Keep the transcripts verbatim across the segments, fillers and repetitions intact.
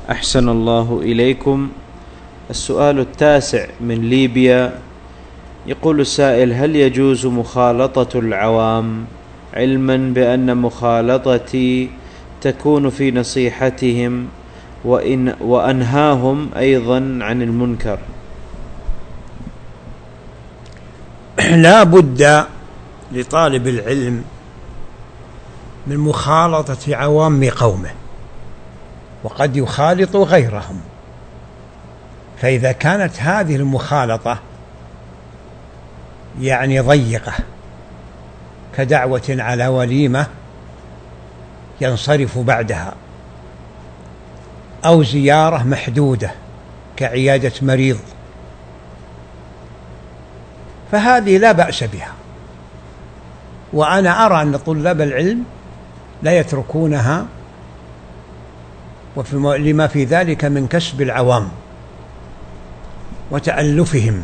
أحسن الله إليكم. السؤال التاسع من ليبيا، يقول السائل: هل يجوز مخالطة العوام، علما بأن مخالطتي تكون في نصيحتهم وإن وأنهاهم أيضا عن المنكر؟ لا بد لطالب العلم من مخالطة عوام قومه، وقد يخالط غيرهم، فإذا كانت هذه المخالطة يعني ضيقة كدعوة على وليمة ينصرف بعدها، أو زيارة محدودة كعيادة مريض، فهذه لا بأس بها. وأنا أرى أن طلاب العلم لا يتركونها، لما في ذلك من كسب العوام وتألفهم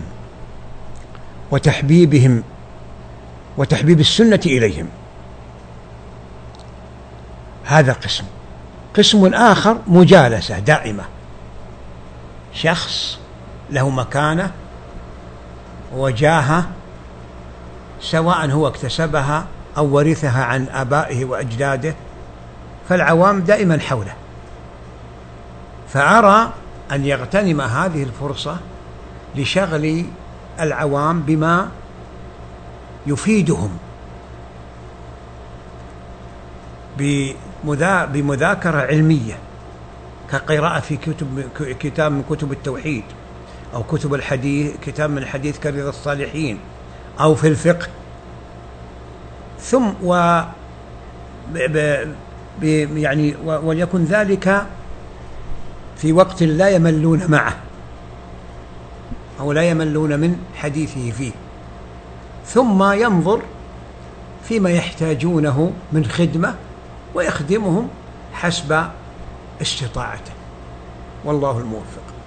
وتحبيبهم وتحبيب السنة إليهم. هذا قسم. قسم آخر مجالسة دائمة، شخص له مكانة وجاهة سواء هو اكتسبها أو ورثها عن آبائه وأجداده، فالعوام دائما حوله، فأرى أن يغتنم هذه الفرصة لشغل العوام بما يفيدهم بمذاكرة علمية كقراءة في كتب كتاب من كتب التوحيد، أو كتب الحديث، كتاب من الحديث كريض الصالحين، أو في الفقه، ثم و ب... ب... يعني وليكن ذلك في وقت لا يملون معه أو لا يملون من حديثه فيه، ثم ينظر فيما يحتاجونه من خدمة ويخدمهم حسب استطاعته، والله الموفق.